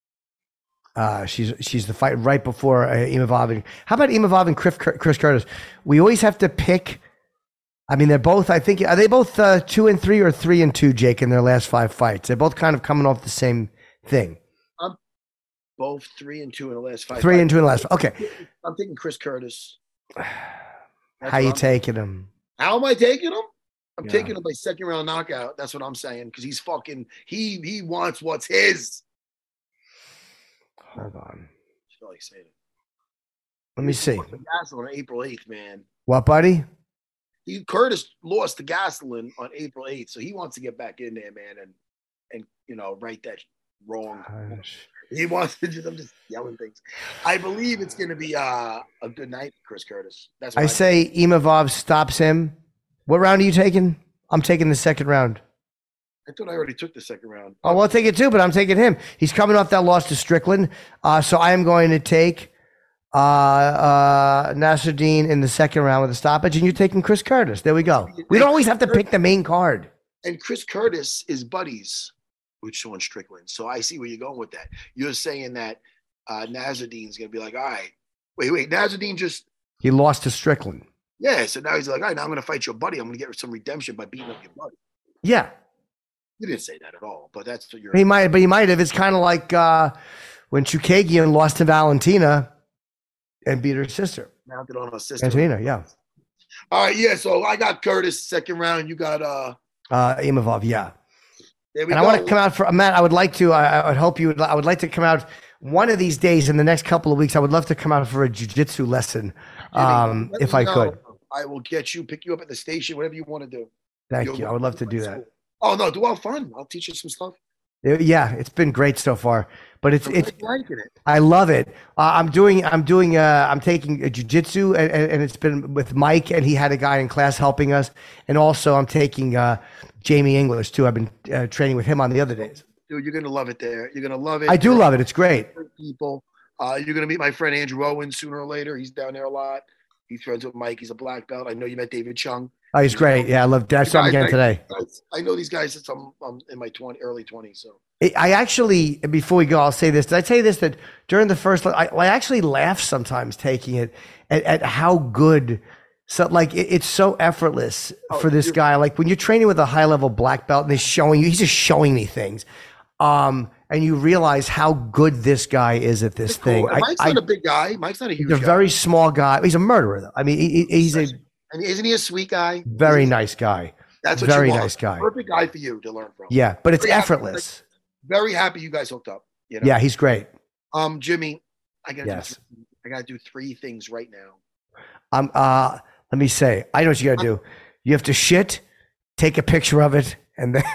S5: she's the fight right before Imavov. How about Imavov and Chris Curtis? We always have to pick. I mean, they're both. I think are they both 2-3 or 3-2, Jake, in their last 5 fights? They're both kind of coming off the same thing.
S4: I'm both 3-2 in the last 5.
S5: 3-2 in the last. Okay.
S4: I'm taking Chris Curtis.
S5: How you taking him?
S4: How am I taking him? I'm taking him by second round knockout. That's what I'm saying because he's fucking. He wants what's his.
S5: Hold on.
S4: I feel like saying it.
S5: Let me see.
S4: On April 8th, man.
S5: What, buddy?
S4: Curtis lost to Gastelum on April 8th, so he wants to get back in there, man, and right that wrong. Gosh. He wants to I'm just yelling things. I believe it's going to be a good night for Chris Curtis. That's what
S5: I say Imavov stops him. What round are you taking? I'm taking the second round.
S4: I thought I already took the second round.
S5: Oh, well, I'll take it too, but I'm taking him. He's coming off that loss to Strickland. So I am going to take Nasruddin in the second round with a stoppage, and you're taking Chris Curtis. There we go. We don't always have to pick the main card.
S4: And Chris Curtis is buddies with Sean Strickland. So I see where you're going with that. You're saying that Nasruddin's going to be like, all right, wait, Nasruddin
S5: he lost to Strickland.
S4: Yeah, so now he's like, all right, now I'm going to fight your buddy. I'm going to get some redemption by beating up your buddy.
S5: Yeah.
S4: You didn't say that at all, but that's what you're.
S5: He might have. It's kind of like when Chukagian lost to Valentina and beat her sister.
S4: Mounted on her sister.
S5: Antonina, yeah.
S4: All right, yeah. So I got Curtis second round. You got
S5: Imavov, yeah.
S4: There we
S5: and
S4: go.
S5: I want to come out for Matt. I would like to. I would hope you would. I would like to come out one of these days in the next couple of weeks. I would love to come out for a jiu-jitsu lesson, if I could.
S4: I will pick you up at the station, whatever you want to do.
S5: Thank you. I would love to do that.
S4: Oh no, do all fun. I'll teach you some stuff.
S5: Yeah, it's been great so far, but it's
S4: liking it.
S5: I love it. I'm taking a jiu-jitsu and it's been with Mike, and he had a guy in class helping us, and also I'm taking Jamie English too. I've been training with him on the other days.
S4: Dude, you're gonna love it there. You're gonna love it.
S5: I do love it. It's great.
S4: People, you're gonna meet my friend Andrew Owen sooner or later. He's down there a lot. He's friends with Mike. He's a black belt. I know you met David Chung.
S5: Oh, he's great. Yeah, I love that. I saw him again today.
S4: I know these guys since I'm in my early 20s. So
S5: I actually, before we go, I'll say this. Did I tell you this? That during the first, I actually laugh sometimes taking it at how good. So like it's so effortless for this guy. Like when you're training with a high level black belt and he's just showing me things. And you realize how good this guy is at this thing.
S4: Mike's not a big guy. Mike's not a huge guy.
S5: He's a very small guy. He's a murderer, though. I mean, he's a
S4: and isn't he a sweet guy?
S5: Very nice guy.
S4: That's what
S5: very
S4: you want.
S5: nice guy.
S4: Perfect guy for you to learn from.
S5: Yeah, but it's effortless.
S4: Very happy you guys hooked up. You know?
S5: Yeah, he's great.
S4: Jimmy, I gotta do 3 things right now.
S5: Let me say, I know what you gotta do. You have to shit, take a picture of it, and then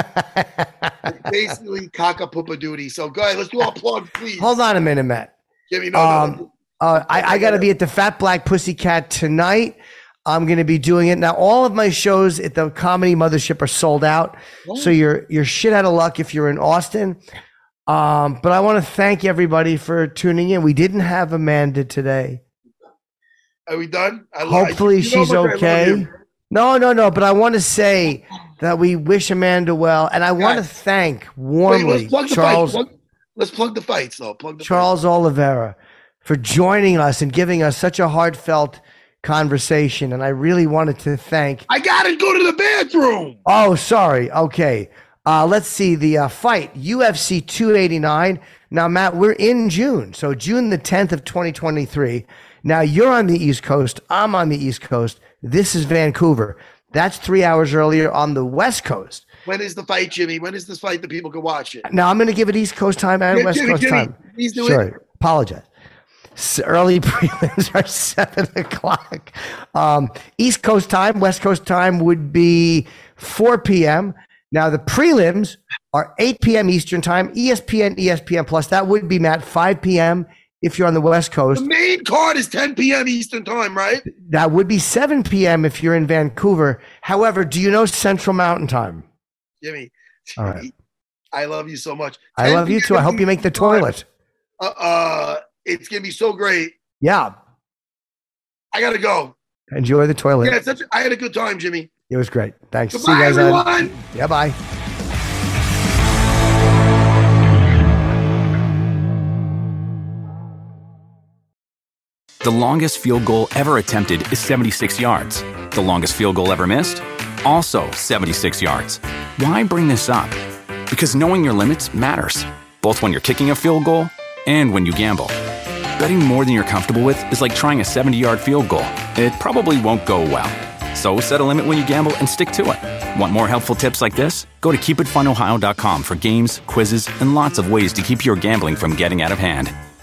S4: basically caca poopa duty. So go ahead, let's do our plug, please.
S5: Hold on a minute, Matt.
S4: Jimmy, no.
S5: I got to be at the Fat Black Pussycat tonight. I'm going to be doing it. Now, all of my shows at the Comedy Mothership are sold out. Oh. So you're shit out of luck if you're in Austin. But I want to thank everybody for tuning in. We didn't have Amanda today.
S4: Are we done?
S5: Hopefully she's okay. No. But I want to say that we wish Amanda well. And I want to thank warmly Charles.
S4: Let's plug the fights, though.
S5: Charles Oliveira for joining us and giving us such a heartfelt conversation. And I really wanted to thank.
S4: I got to go to the bathroom.
S5: Oh, sorry. Okay. Let's see the fight, UFC 289. Now, Matt, we're in June. So June the 10th of 2023. Now, you're on the East Coast. I'm on the East Coast. This is Vancouver. That's 3 hours earlier on the West Coast.
S4: When is the fight, Jimmy? When is this fight that people can watch it?
S5: Now, I'm going to give it East Coast time and West Coast time.
S4: Please do
S5: it. Apologize. Early prelims are 7 o'clock. East Coast time, West Coast time would be 4 p.m. Now, the prelims are 8 p.m. Eastern time, ESPN Plus. That would be, Matt, 5 p.m. if you're on the West Coast.
S4: The main card is 10 p.m. Eastern time, right?
S5: That would be 7 p.m. if you're in Vancouver. However, do you know Central Mountain time?
S4: Jimmy,
S5: all right.
S4: I love you so much.
S5: I love you too. I hope you make the toilet.
S4: It's going to be so great.
S5: Yeah.
S4: I got to go.
S5: Enjoy the toilet.
S4: Yeah, I had a good time, Jimmy.
S5: It was great. Thanks.
S4: Goodbye,
S5: see you guys
S4: everyone.
S5: Yeah, bye.
S1: The longest field goal ever attempted is 76 yards. The longest field goal ever missed? Also 76 yards. Why bring this up? Because knowing your limits matters, both when you're kicking a field goal and when you gamble. Betting more than you're comfortable with is like trying a 70-yard field goal. It probably won't go well. So set a limit when you gamble and stick to it. Want more helpful tips like this? Go to keepitfunohio.com for games, quizzes, and lots of ways to keep your gambling from getting out of hand.